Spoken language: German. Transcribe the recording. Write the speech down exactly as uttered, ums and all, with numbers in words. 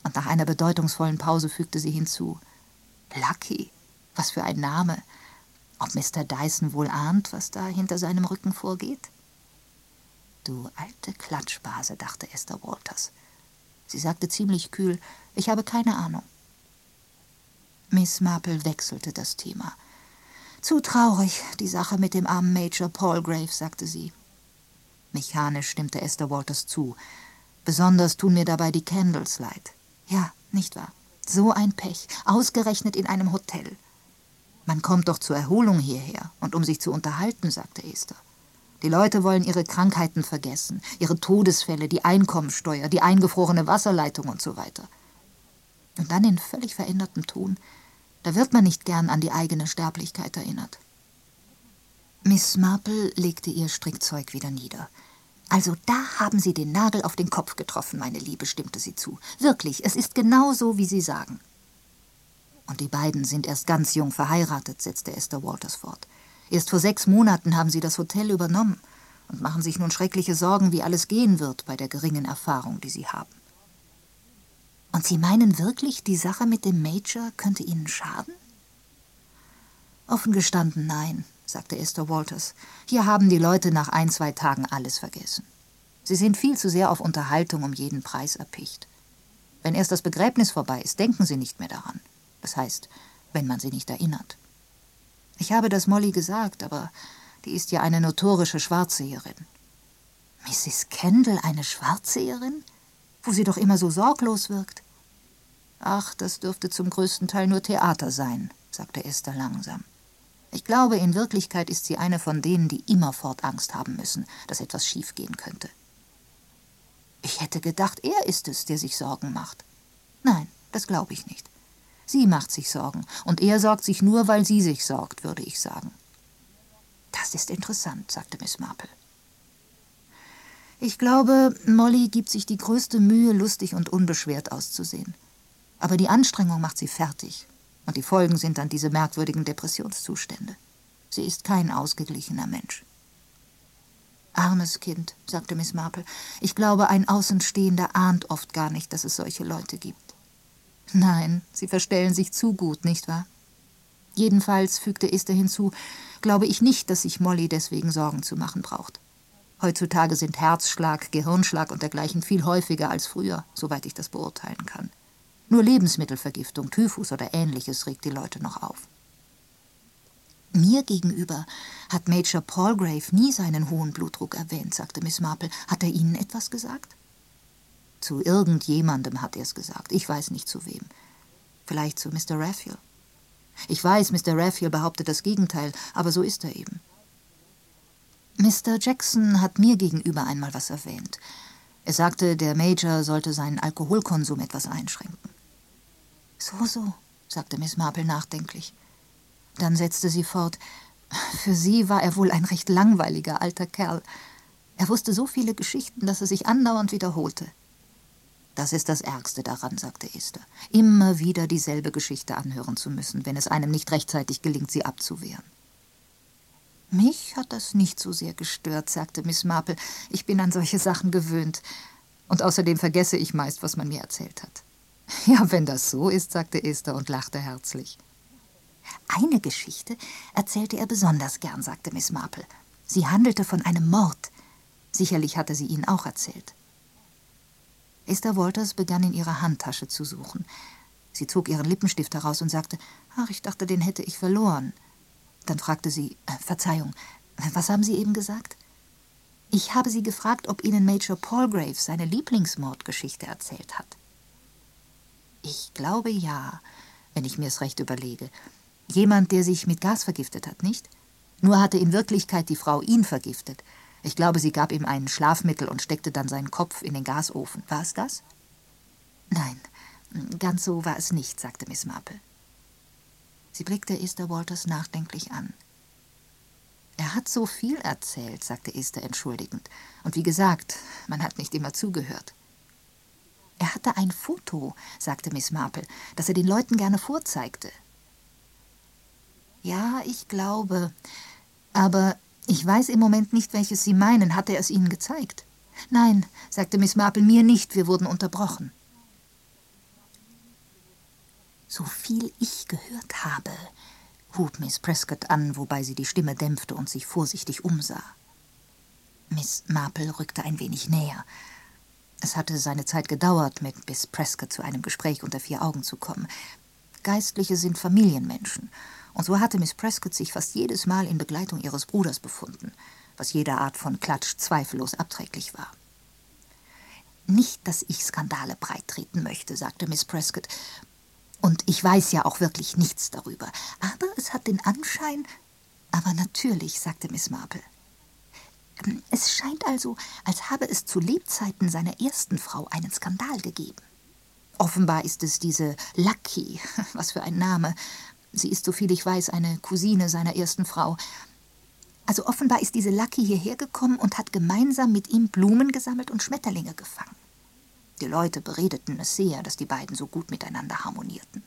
Und nach einer bedeutungsvollen Pause fügte sie hinzu: »Lucky, was für ein Name. Ob Mister Dyson wohl ahnt, was da hinter seinem Rücken vorgeht?« »Du alte Klatschbase«, dachte Esther Walters. Sie sagte ziemlich kühl: »Ich habe keine Ahnung.« Miss Marple wechselte das Thema. »Zu traurig, die Sache mit dem armen Major Palgrave«, sagte sie. Mechanisch stimmte Esther Walters zu. »Besonders tun mir dabei die Candles leid.« »Ja, nicht wahr? So ein Pech, ausgerechnet in einem Hotel.« »Man kommt doch zur Erholung hierher und um sich zu unterhalten«, sagte Esther. »Die Leute wollen ihre Krankheiten vergessen, ihre Todesfälle, die Einkommensteuer, die eingefrorene Wasserleitung und so weiter.« Und dann in völlig verändertem Ton: »Da wird man nicht gern an die eigene Sterblichkeit erinnert.« Miss Marple legte ihr Strickzeug wieder nieder. »Also da haben Sie den Nagel auf den Kopf getroffen, meine Liebe«, stimmte sie zu. »Wirklich, es ist genau so, wie Sie sagen.« »Und die beiden sind erst ganz jung verheiratet«, setzte Esther Walters fort. »Erst vor sechs Monaten haben sie das Hotel übernommen und machen sich nun schreckliche Sorgen, wie alles gehen wird bei der geringen Erfahrung, die sie haben.« »Und Sie meinen wirklich, die Sache mit dem Major könnte Ihnen schaden?« »Offen gestanden, nein«, sagte Esther Walters. »Hier haben die Leute nach ein, zwei Tagen alles vergessen. Sie sind viel zu sehr auf Unterhaltung um jeden Preis erpicht. Wenn erst das Begräbnis vorbei ist, denken sie nicht mehr daran. Das heißt, wenn man sie nicht erinnert. Ich habe das Molly gesagt, aber die ist ja eine notorische Schwarzseherin.« »Missis Kendall eine Schwarzseherin? Wo sie doch immer so sorglos wirkt?« »Ach, das dürfte zum größten Teil nur Theater sein«, sagte Esther langsam. »Ich glaube, in Wirklichkeit ist sie eine von denen, die immerfort Angst haben müssen, dass etwas schiefgehen könnte.« »Ich hätte gedacht, er ist es, der sich Sorgen macht.« »Nein, das glaube ich nicht. Sie macht sich Sorgen, und er sorgt sich nur, weil sie sich sorgt, würde ich sagen.« »Das ist interessant«, sagte Miss Marple. »Ich glaube, Molly gibt sich die größte Mühe, lustig und unbeschwert auszusehen. Aber die Anstrengung macht sie fertig, und die Folgen sind dann diese merkwürdigen Depressionszustände. Sie ist kein ausgeglichener Mensch.« »Armes Kind«, sagte Miss Marple. »Ich glaube, ein Außenstehender ahnt oft gar nicht, dass es solche Leute gibt.« »Nein, sie verstellen sich zu gut, nicht wahr? Jedenfalls«, fügte Esther hinzu, »glaube ich nicht, dass sich Molly deswegen Sorgen zu machen braucht. Heutzutage sind Herzschlag, Gehirnschlag und dergleichen viel häufiger als früher, soweit ich das beurteilen kann. Nur Lebensmittelvergiftung, Typhus oder Ähnliches regt die Leute noch auf.« »Mir gegenüber hat Major Palgrave nie seinen hohen Blutdruck erwähnt«, sagte Miss Marple. »Hat er Ihnen etwas gesagt?« »Zu irgendjemandem hat er es gesagt. Ich weiß nicht zu wem. Vielleicht zu Mister Raphael. Ich weiß, Mister Raphael behauptet das Gegenteil, aber so ist er eben. Mister Jackson hat mir gegenüber einmal was erwähnt. Er sagte, der Major sollte seinen Alkoholkonsum etwas einschränken.« »So, so«, sagte Miss Marple nachdenklich. Dann setzte sie fort: »Für sie war er wohl ein recht langweiliger alter Kerl. Er wusste so viele Geschichten, dass er sich andauernd wiederholte.« »Das ist das Ärgste daran«, sagte Esther. »Immer wieder dieselbe Geschichte anhören zu müssen, wenn es einem nicht rechtzeitig gelingt, sie abzuwehren.« »Mich hat das nicht so sehr gestört«, sagte Miss Marple. »Ich bin an solche Sachen gewöhnt. Und außerdem vergesse ich meist, was man mir erzählt hat.« »Ja, wenn das so ist«, sagte Esther und lachte herzlich. »Eine Geschichte erzählte er besonders gern«, sagte Miss Marple. »Sie handelte von einem Mord. Sicherlich hatte sie Ihnen auch erzählt.« Esther Walters begann in ihrer Handtasche zu suchen. Sie zog ihren Lippenstift heraus und sagte: »Ach, ich dachte, den hätte ich verloren.« Dann fragte sie: äh, »Verzeihung, was haben Sie eben gesagt?« »Ich habe Sie gefragt, ob Ihnen Major Palgrave seine Lieblingsmordgeschichte erzählt hat.« »Ich glaube, ja, wenn ich mir's recht überlege. Jemand, der sich mit Gas vergiftet hat, nicht? Nur hatte in Wirklichkeit die Frau ihn vergiftet. Ich glaube, sie gab ihm ein Schlafmittel und steckte dann seinen Kopf in den Gasofen. War es das?« »Nein, ganz so war es nicht«, sagte Miss Marple. Sie blickte Esther Walters nachdenklich an. »Er hat so viel erzählt«, sagte Esther entschuldigend. »Und wie gesagt, man hat nicht immer zugehört.« »Er hatte ein Foto«, sagte Miss Marple, »das er den Leuten gerne vorzeigte.« »Ja, ich glaube. Aber ich weiß im Moment nicht, welches Sie meinen. Hat er es Ihnen gezeigt?« »Nein«, sagte Miss Marple, »mir nicht. Wir wurden unterbrochen.« »So viel ich gehört habe«, hub Miss Prescott an, wobei sie die Stimme dämpfte und sich vorsichtig umsah. Miss Marple rückte ein wenig näher. Es hatte seine Zeit gedauert, mit Miss Prescott zu einem Gespräch unter vier Augen zu kommen. Geistliche sind Familienmenschen, und so hatte Miss Prescott sich fast jedes Mal in Begleitung ihres Bruders befunden, was jeder Art von Klatsch zweifellos abträglich war. »Nicht, dass ich Skandale breittreten möchte«, sagte Miss Prescott, »und ich weiß ja auch wirklich nichts darüber. Aber es hat den Anschein...« »Aber natürlich«, sagte Miss Marple. »Es scheint also, als habe es zu Lebzeiten seiner ersten Frau einen Skandal gegeben. Offenbar ist es diese Lucky, was für ein Name. Sie ist, soviel ich weiß, eine Cousine seiner ersten Frau. Also offenbar ist diese Lucky hierher gekommen und hat gemeinsam mit ihm Blumen gesammelt und Schmetterlinge gefangen. Die Leute beredeten es sehr, dass die beiden so gut miteinander harmonierten.